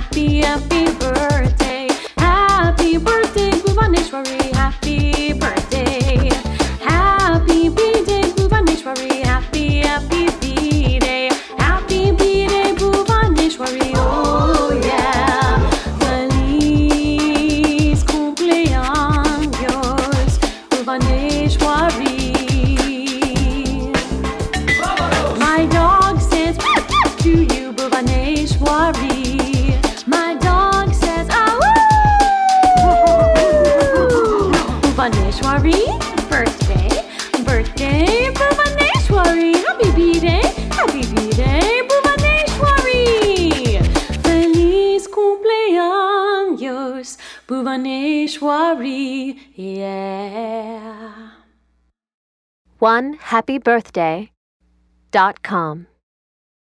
happy, happy birthday. Happy birthday, Bhuvaneshwari. Happy birthday. Happy B-Day, Bhuvaneshwari. Happy, happy B-Day. Happy B-Day, Bhuvaneshwari. Oh yeah. Feliz cumpleaños, Bhuvaneshwari. My dog says to you, Bhuvaneshwari. My dog says, ah Bhuvaneshwari, birthday, birthday, Bhuvaneshwari. Happy B-Day, Bhuvaneshwari. Feliz cumpleaños, Bhuvaneshwari, yeah. OneHappyBirthday.com